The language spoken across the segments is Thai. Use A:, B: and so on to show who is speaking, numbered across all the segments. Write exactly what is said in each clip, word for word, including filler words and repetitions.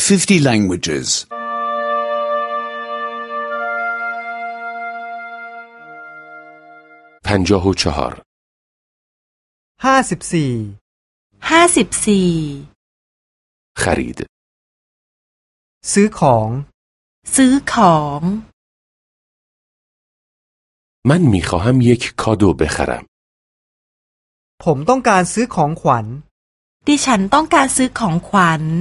A: fifty languages.
B: ปนจาฮุชฮาร์
C: ห้าสิบสี่
D: ห้าสิบสี่
B: خرید
C: ซื้อของ
D: ซื้อของ
B: من میخواهم یک کادو بخرم
C: ผมต้องการซื้อของขวัญ
D: ดิฉันต้องการซื้อของขวัญ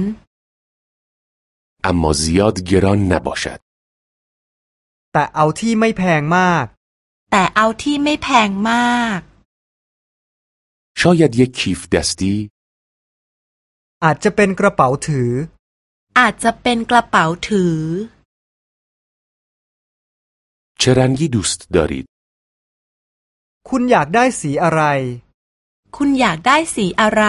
B: اما زیاد گران نباشد
C: แต่เอาที่ไม่แพงมาก
D: แต่เอาที่ไม่แพงมาก
B: شاید یک کیف دستی
C: อาจจะเป็นกระเป๋าถือ
D: อาจจะเป็นกระเป๋าถือ
B: چه رنگی دوست دارید
C: คุณอยากได้สีอะไร
D: คุณอยากได้สีอะไร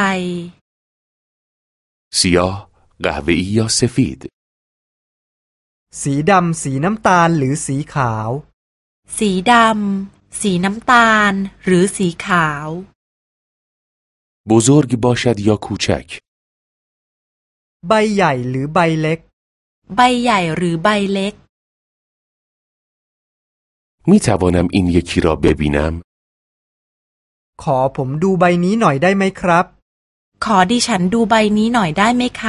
B: سیاه قهوه‌ای یا سفید
C: สีดำสีน้ำตาลหรือสีขาว
D: สีดำสีน้ำตาลหรือสีขาว
B: بزرگ باشد یا کوچک
C: ใบใหญ่หรือใบเล็ก
D: ใบใหญ่หรือใบเล็ก
B: می توانم این یکی را ببینم
C: ขอผมดูใบนี้หน่อยได้ไหมครับ
D: ขอดิฉันดูใบนี้หน่อยได้ไหมคะ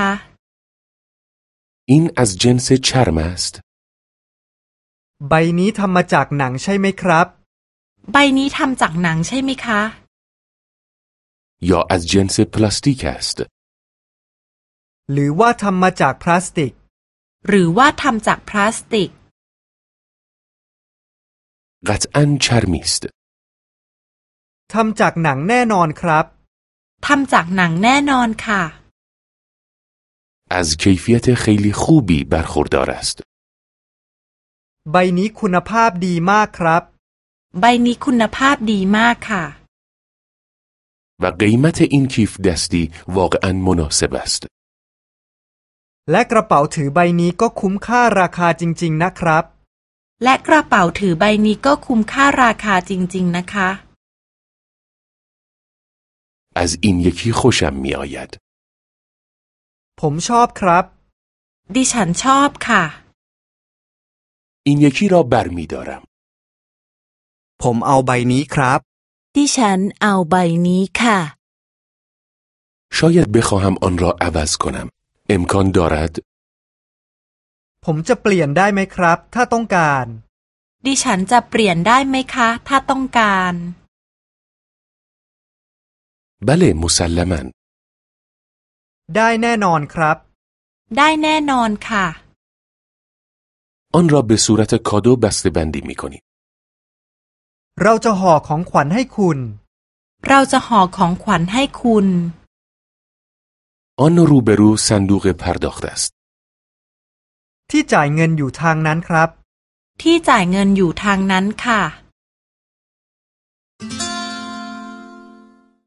B: این از جنس چرم است
C: ใบนี้ทำมาจากหนังใช่ไหมครับ
D: ใบนี้ทำจากหนังใช่ไหมคะ
B: یا از جنس پلاستیک است
C: หรือว่าทำมาจากพลาสติก
D: หรือว่าทำจากพลาสติก
B: قطعاً چرمی است
C: ทำจากหนังแน่นอนครับ
D: ทำจากหนังแน่นอนค่ะ
B: از کیفیت خیلی خوبی برخوردار است
C: ใบนี้คุณภาพดีมากครับ
D: ใบนี้คุณภาพดีมากค่ะ
B: و قیمت این کیف دستی واقعاً مناسب است
C: และกระเป๋าถือใบนี้ก็คุ้มค่าราคาจริงๆนะครับ
D: และกระเป๋าถือใบนี้ก็คุ้มค่าราคาจริงๆนะคะ
B: از این یکی خوشم می آید
C: ผมชอบครับ
D: ดิฉันชอบค่ะ
B: این یکی را بر می دارم
A: ผมเอาใบนี้ครับ
D: ดิฉันเอาใบนี้ค่ะ
B: شاید بخواهم آن را عوض کنم امکان دارد
C: ผมจะเปลี่ยนได้ไหมครับถ้าต้องการ
D: ดิฉันจะเปลี่ยนได้ไหมคะถ้าต้องการ
B: بله مسلماً
C: ได้แน่นอนครับ
D: ได้แน่นอนค่ะ
B: آن را به صورت کادو بسته‌بندی می‌کنیم
C: เราจะห่อของขวัญให้คุณ
D: เราจะห่อของขวัญให้คุณ
B: آن روبرو صندوق پرداخت است
C: ที่จ่ายเงินอยู่ทางนั้นครับ
D: ที่จ่ายเงินอยู่ทางนั้นค่ะ